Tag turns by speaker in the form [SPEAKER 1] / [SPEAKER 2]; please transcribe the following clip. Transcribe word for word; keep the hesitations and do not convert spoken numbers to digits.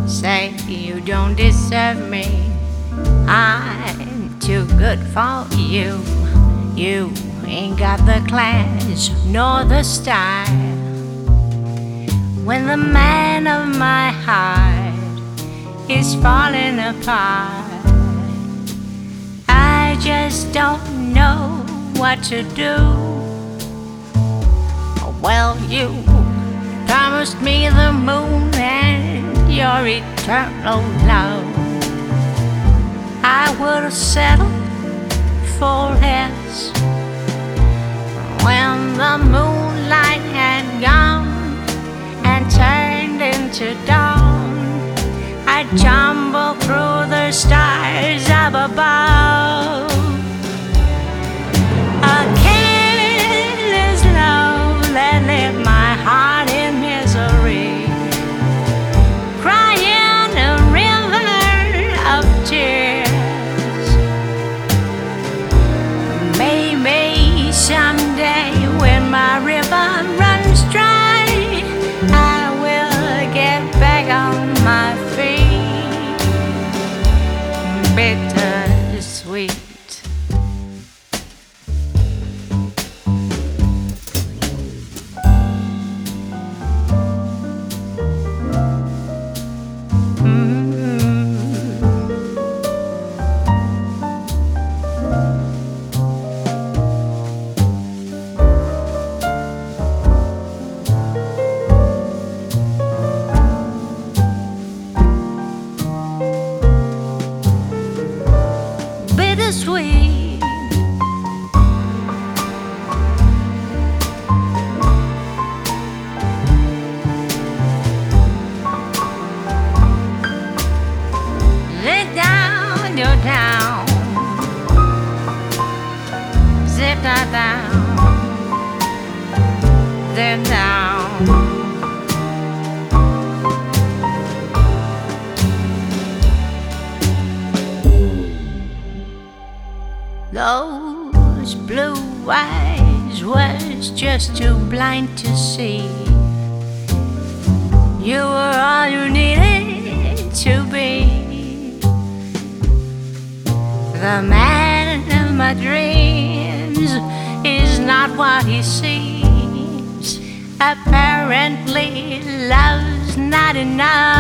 [SPEAKER 1] say you don't deserve me. I'm too good for you. You ain't got the class nor the style. When the man of my heart is falling apart, I just don't know what to do. Well, you promised me the moon and your eternal love. I would have settled for less. When the moonlight had gone and turned into dawn, I jumbled through the stars up above. A careless love that left my heart in misery, crying a river of tears. Maybe someday when my river runs dry, I will get back on my feet. Bittersweet. Bittersweet. Sit down, you're down. Sit down, sit down. Those blue eyes was just too blind to see. You were all you needed to be. The man of my dreams is not what he seems. Apparently love's not enough.